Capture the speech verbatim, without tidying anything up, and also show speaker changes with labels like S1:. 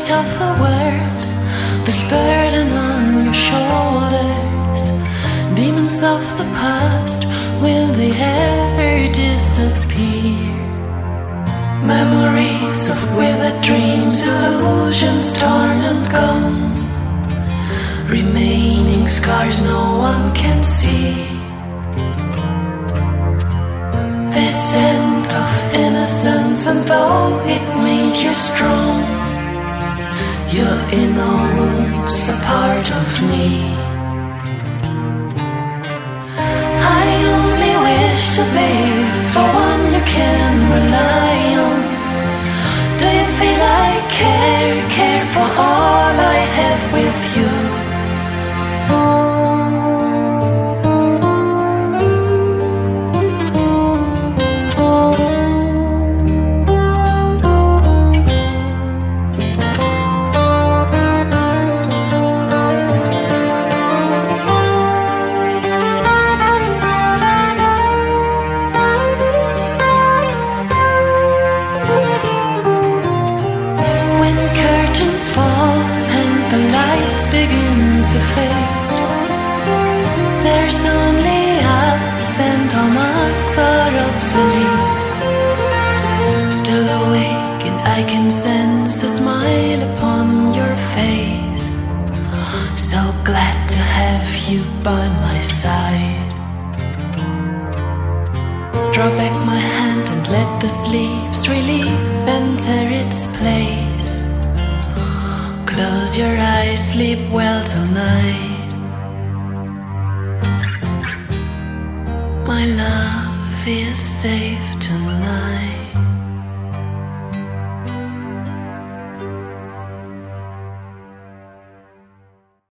S1: weight of the world, this burden on your shoulders. Demons of the past, will they ever disappear? Memories of withered dreams, illusions torn and gone, remaining scars no one can see. This scent of innocence, and though it made you strong, your inner wounds a part of me. I only wish to be the one you can rely on. Do you feel I care, care for all I have with you? Begin to fade. There's only us, and our masks are obsolete. Still awake, and I can sense a smile upon your face. So glad to have you by my side. Draw back my hand and let the sleep's relief enter its place. Close your eyes, sleep well tonight. My love is safe tonight.